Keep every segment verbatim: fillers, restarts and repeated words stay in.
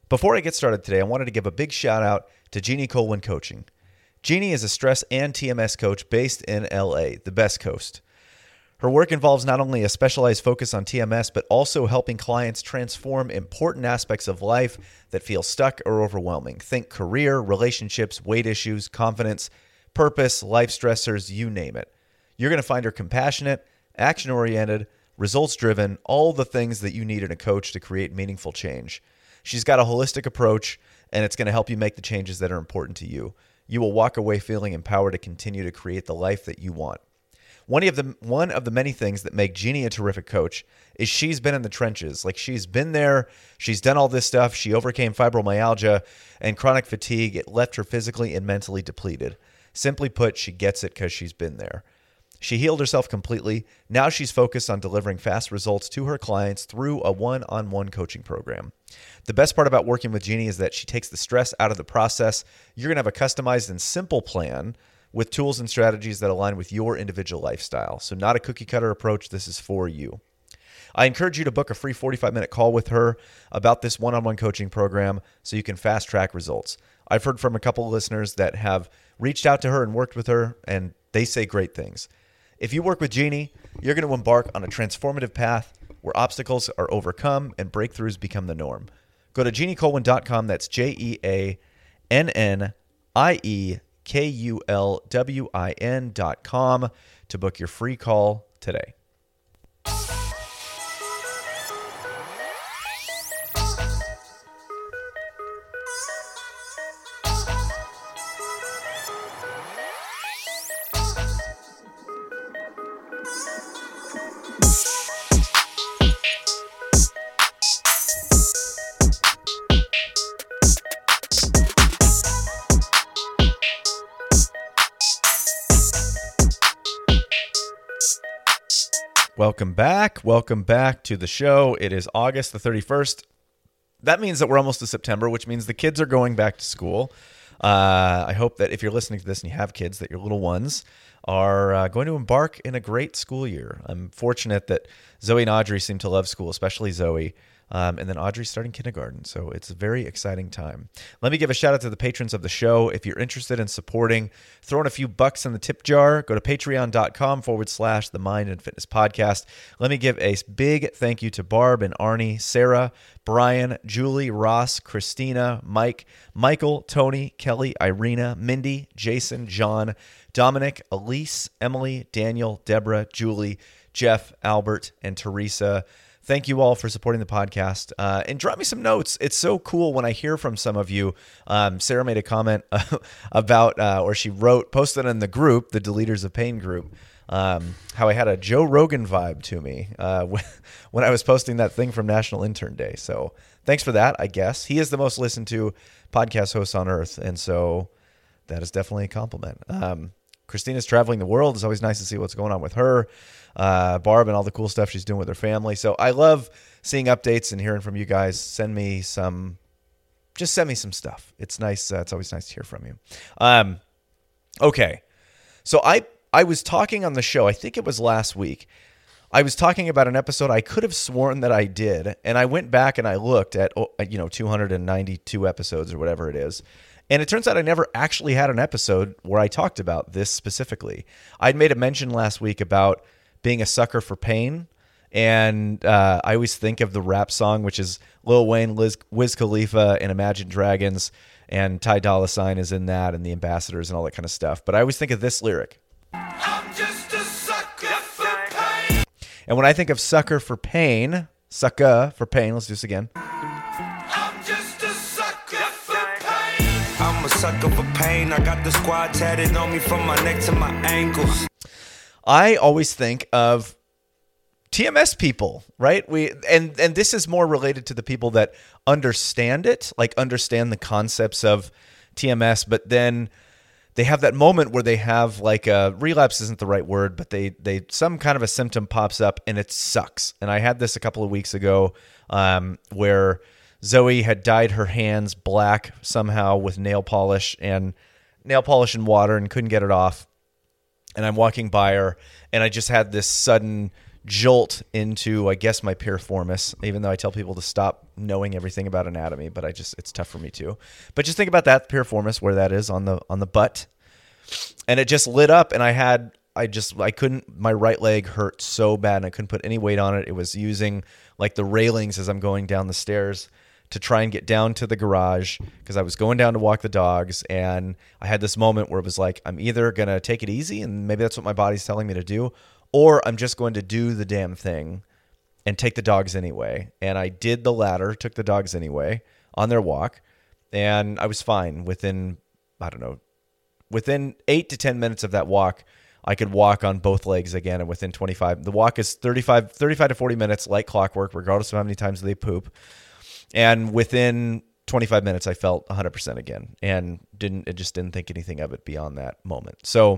Before I get started today, I wanted to give a big shout out to Jeannie Colwin Coaching. Jeannie is a stress and T M S coach based in L A, the best coast. Her work involves not only a specialized focus on T M S, but also helping clients transform important aspects of life that feel stuck or overwhelming. Think career, relationships, weight issues, confidence, purpose, life stressors, you name it. You're going to find her compassionate, action-oriented, results-driven, all the things that you need in a coach to create meaningful change. She's got a holistic approach, and it's going to help you make the changes that are important to you. You will walk away feeling empowered to continue to create the life that you want. One of the one of the many things that make Jeannie a terrific coach is she's been in the trenches. Like, she's been there. She's done all this stuff. She overcame fibromyalgia and chronic fatigue. It left her physically and mentally depleted. Simply put, she gets it because she's been there. She healed herself completely. Now she's focused on delivering fast results to her clients through a one-on-one coaching program. The best part about working with Jeannie is that she takes the stress out of the process. You're going to have a customized and simple plan with tools and strategies that align with your individual lifestyle. So not a cookie-cutter approach. This is for you. I encourage you to book a free forty-five minute call with her about this one-on-one coaching program so you can fast-track results. I've heard from a couple of listeners that have reached out to her and worked with her, and they say great things. If you work with Jeannie, you're going to embark on a transformative path where obstacles are overcome and breakthroughs become the norm. Go to jeannie colwin dot com. That's J E A N N I E K U L W I N dot com to book your free call today. Welcome back. Welcome back to the show. It is August the thirty-first. That means that we're almost to September, which means the kids are going back to school. Uh, I hope that if you're listening to this and you have kids, that your little ones are uh, going to embark in a great school year. I'm fortunate that Zoe and Audrey seem to love school, especially Zoe. Um, and then Audrey's starting kindergarten, so it's a very exciting time. Let me give a shout out to the patrons of the show. If you're interested in supporting, throwing a few bucks in the tip jar, go to patreon.com forward slash the Mind and Fitness Podcast. Let me give a big thank you to Barb and Arnie, Sarah, Brian, Julie, Ross, Christina, Mike, Michael, Tony, Kelly, Irina, Mindy, Jason, John, Dominic, Elise, Emily, Daniel, Deborah, Julie, Jeff, Albert, and Teresa. Thank you all for supporting the podcast. Uh, and drop me some notes. It's so cool when I hear from some of you. Um, Sarah made a comment about, uh, or she wrote, posted in the group, the Deleters of Pain group, um, how I had a Joe Rogan vibe to me uh, when I was posting that thing from National Intern Day. So thanks for that, I guess. He is the most listened to podcast host on earth. And so that is definitely a compliment. Um, Christina's traveling the world. It's always nice to see what's going on with her. Uh, Barb and all the cool stuff she's doing with her family. So I love seeing updates and hearing from you guys. Send me some, just send me some stuff. It's nice. Uh, it's always nice to hear from you. Um, okay. So I, I was talking on the show, I think it was last week. I was talking about an episode I could have sworn that I did. And I went back and I looked at, you know, two hundred ninety-two episodes or whatever it is. And it turns out I never actually had an episode where I talked about this specifically. I'd made a mention last week about being a sucker for pain. And uh, I always think of the rap song, which is Lil Wayne, Liz, Wiz Khalifa, and Imagine Dragons. And Ty Dolla $ign is in that, and the Ambassadors and all that kind of stuff. But I always think of this lyric. I'm just a sucker for pain. And when I think of sucker for pain, sucker for pain, let's do this again. I'm just a sucker for pain. I'm a sucker for pain. I got the squad tatted on me from my neck to my ankles. I always think of T M S people, right? We and and this is more related to the people that understand it, like understand the concepts of T M S, but then they have that moment where they have like a relapse isn't the right word, but they they some kind of a symptom pops up and it sucks. And I had this a couple of weeks ago um, where Zoe had dyed her hands black somehow with nail polish and nail polish and water and couldn't get it off. And I'm walking by her, and I just had this sudden jolt into, I guess, my piriformis, even though I tell people to stop knowing everything about anatomy, but I just, it's tough for me too. But just think about that piriformis, where that is on the, on the butt. And it just lit up, and I had, I just, I couldn't, my right leg hurt so bad, and I couldn't put any weight on it. It was using like the railings as I'm going down the stairs to try and get down to the garage, because I was going down to walk the dogs. And I had this moment where it was like, I'm either going to take it easy, and maybe that's what my body's telling me to do, or I'm just going to do the damn thing and take the dogs anyway. And I did the latter, took the dogs anyway on their walk, and I was fine. Within, I don't know, within eight to ten minutes of that walk, I could walk on both legs again. And within twenty-five, the walk is thirty-five, thirty-five to forty minutes, like clockwork, regardless of how many times they poop. And within twenty-five minutes, I felt one hundred percent again, and didn't, it just didn't think anything of it beyond that moment. So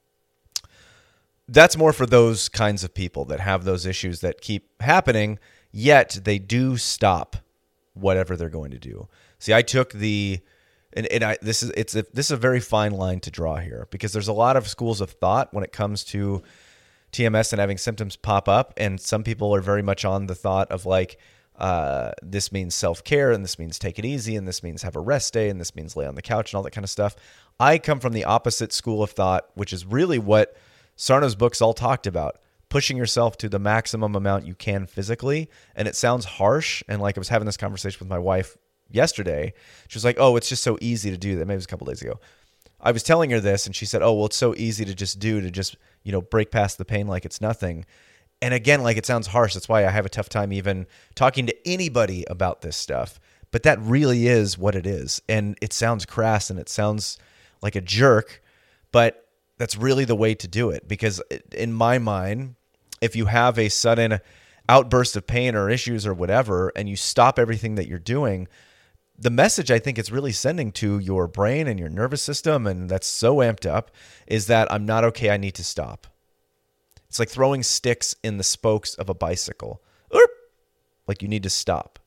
that's more for those kinds of people that have those issues that keep happening, yet they do stop whatever they're going to do. See, I took the, and, and I, this is, it's a, this is a very fine line to draw here, because there's a lot of schools of thought when it comes to T M S and having symptoms pop up. And some people are very much on the thought of like, uh, this means self-care, and this means take it easy, and this means have a rest day, and this means lay on the couch and all that kind of stuff. I come from the opposite school of thought, which is really what Sarno's books all talked about, pushing yourself to the maximum amount you can physically. And it sounds harsh. And like I was having this conversation with my wife yesterday. She was like, oh, it's just so easy to do that. Maybe it was a couple days ago. I was telling her this, and she said, oh, well, it's so easy to just do, to just, you know, break past the pain like it's nothing. And again, like, it sounds harsh. That's why I have a tough time even talking to anybody about this stuff. But that really is what it is. And it sounds crass, and it sounds like a jerk, but that's really the way to do it. Because in my mind, if you have a sudden outburst of pain or issues or whatever, and you stop everything that you're doing, the message I think it's really sending to your brain and your nervous system, and that's so amped up, is that I'm not okay, I need to stop. It's like throwing sticks in the spokes of a bicycle. Like, you need to stop.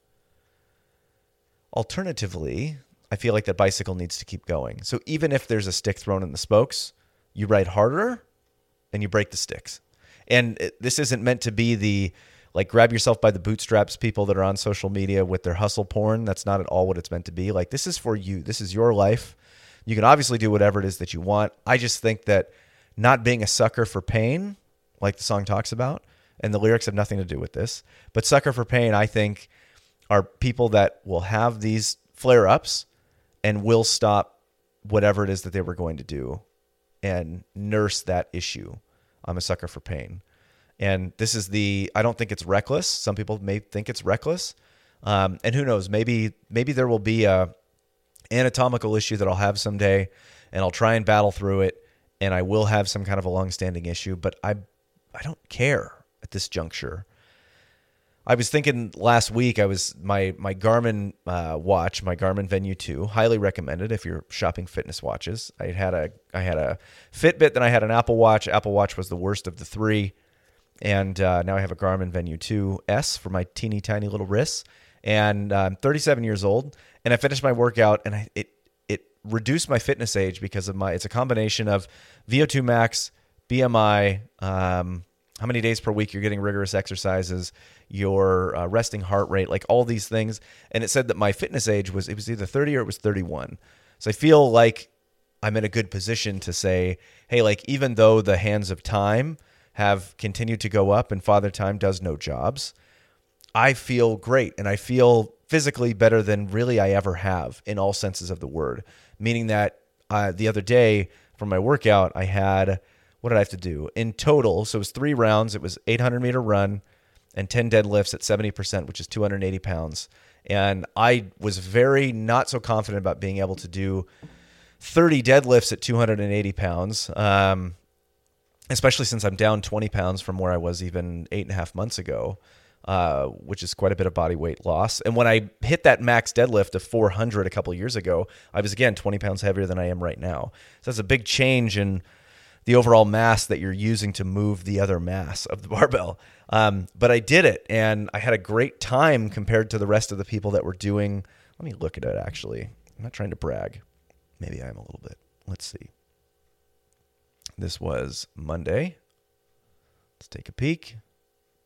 Alternatively, I feel like that bicycle needs to keep going. So even if there's a stick thrown in the spokes, you ride harder and you break the sticks. And it, this isn't meant to be the, like, grab yourself by the bootstraps people that are on social media with their hustle porn. That's not at all what it's meant to be. Like, this is for you. This is your life. You can obviously do whatever it is that you want. I just think that not being a sucker for pain, like the song talks about, and the lyrics have nothing to do with this, but sucker for pain, I think, are people that will have these flare-ups and will stop whatever it is that they were going to do and nurse that issue. I'm a sucker for pain. And this is the, I don't think it's reckless. Some people may think it's reckless. Um, and who knows, maybe, maybe there will be a anatomical issue that I'll have someday, and I'll try and battle through it, and I will have some kind of a long-standing issue, but I, I don't care at this juncture. I was thinking last week, I was, my, my Garmin uh, watch, my Garmin Venue two, highly recommended if you're shopping fitness watches. I had a, I had a Fitbit, then I had an Apple Watch. Apple Watch was the worst of the three. And uh, now I have a Garmin Venue two S for my teeny tiny little wrists. And uh, I'm thirty-seven years old, and I finished my workout, and I, it it reduced my fitness age because of my, it's a combination of V O two max, B M I, um, how many days per week you're getting rigorous exercises, your uh, resting heart rate, like all these things. And it said that my fitness age was, it was either thirty or it was thirty-one. So I feel like I'm in a good position to say, hey, like, even though the hands of time have continued to go up and Father Time does no jobs, I feel great, and I feel physically better than really I ever have in all senses of the word. Meaning that uh, the other day for my workout, I had, what did I have to do? In total, so it was three rounds. It was eight hundred meter run and ten deadlifts at seventy percent, which is two hundred eighty pounds. And I was very not so confident about being able to do thirty deadlifts at two hundred eighty pounds, um, especially since I'm down twenty pounds from where I was even eight and a half months ago. Uh, which is quite a bit of body weight loss. And when I hit that max deadlift of four hundred a couple of years ago, I was, again, twenty pounds heavier than I am right now. So that's a big change in the overall mass that you're using to move the other mass of the barbell. Um, but I did it, and I had a great time compared to the rest of the people that were doing. Let me look at it, actually. I'm not trying to brag. Maybe I am a little bit. Let's see. This was Monday. Let's take a peek.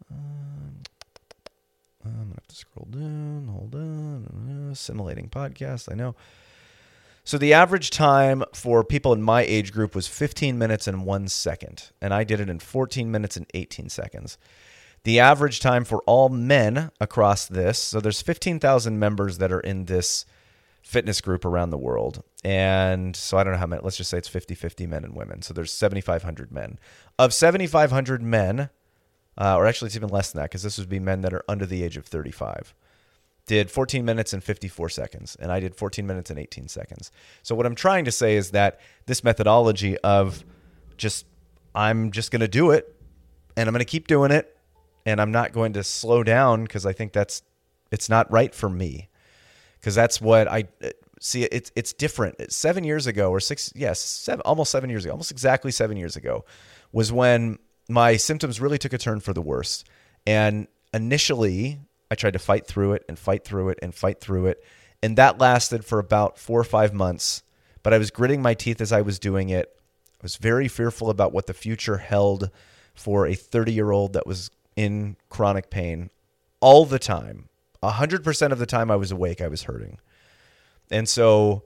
Um, I'm going to have to scroll down. Hold on. Simulating podcast. I know. So the average time for people in my age group was fifteen minutes and one second. And I did it in fourteen minutes and eighteen seconds. The average time for all men across this, so there's fifteen thousand members that are in this fitness group around the world. And so I don't know how many, let's just say it's fifty-fifty men and women. So there's seventy-five hundred men. Of seventy-five hundred men, uh, or actually it's even less than that because this would be men that are under the age of thirty-five, did fourteen minutes and fifty-four seconds. And I did fourteen minutes and eighteen seconds. So what I'm trying to say is that this methodology of just, I'm just going to do it and I'm going to keep doing it. And I'm not going to slow down because I think that's, it's not right for me. Because that's what I see. It's it's different. Seven years ago or six, yes, seven, almost seven years ago, almost exactly seven years ago was when my symptoms really took a turn for the worse. And initially I tried to fight through it and fight through it and fight through it. And that lasted for about four or five months. But I was gritting my teeth as I was doing it. I was very fearful about what the future held for a thirty-year-old that was in chronic pain all the time. one hundred percent of the time I was awake, I was hurting. And so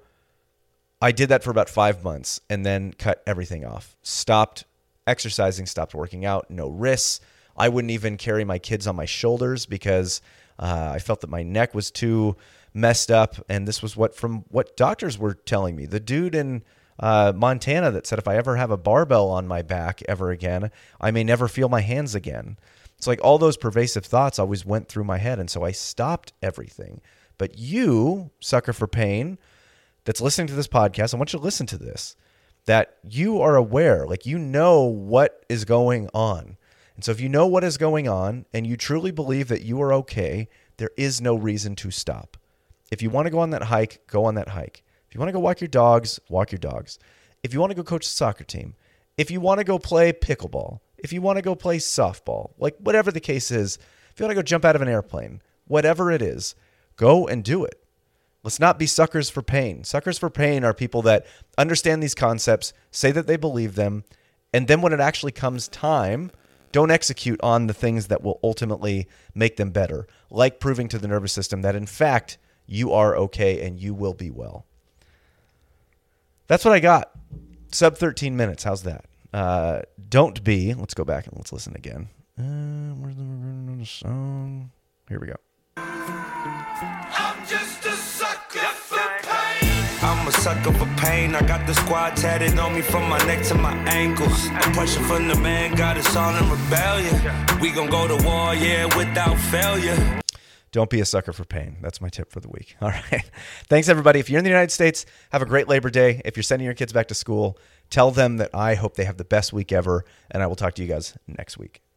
I did that for about five months and then cut everything off. Stopped exercising, stopped working out, no risks. I wouldn't even carry my kids on my shoulders because uh, I felt that my neck was too messed up. And this was what from what doctors were telling me. The dude in uh, Montana that said if I ever have a barbell on my back ever again, I may never feel my hands again. It's like all those pervasive thoughts always went through my head. And so I stopped everything. But you, sucker for pain, that's listening to this podcast, I want you to listen to this, that you are aware, like you know what is going on. And so if you know what is going on and you truly believe that you are okay, there is no reason to stop. If you want to go on that hike, go on that hike. If you want to go walk your dogs, walk your dogs. If you want to go coach a soccer team, if you want to go play pickleball, if you want to go play softball, like whatever the case is, if you want to go jump out of an airplane, whatever it is, go and do it. Let's not be suckers for pain. Suckers for pain are people that understand these concepts, say that they believe them, and then when it actually comes time, don't execute on the things that will ultimately make them better, like proving to the nervous system that in fact you are okay and you will be well. That's what I got. Sub thirteen minutes. How's that? Uh, don't be. Let's go back and let's listen again. Uh, where's the song? Here we go. I'm just a sucker for pain. I'm a sucker for pain. I got the squad tatted on me from my neck to my ankles. The pressure from the man got us all in rebellion. We gon' go to war, yeah, without failure. Don't be a sucker for pain. That's my tip for the week. All right. Thanks, everybody. If you're in the United States, have a great Labor Day. If you're sending your kids back to school, tell them that I hope they have the best week ever, and I will talk to you guys next week.